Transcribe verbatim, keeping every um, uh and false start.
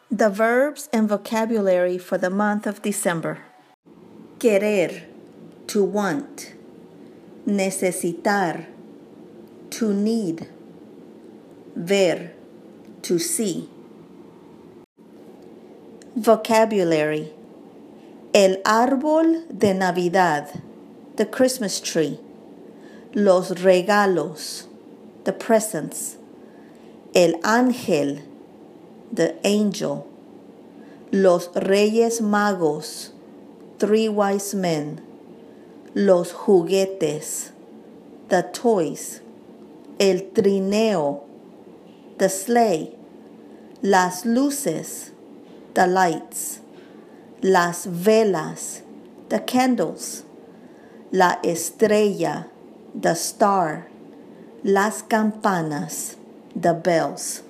The verbs and vocabulary for the month of December. Querer, to want. Necesitar, to need. Ver, to see. Vocabulary. El árbol de Navidad, the Christmas tree. Los regalos, the presents. El ángel, the angel. Los Reyes Magos, three wise men. Los juguetes, the toys. El trineo, the sleigh. Las luces, the lights. Las velas, the candles. La estrella, the star. Las campanas, the bells.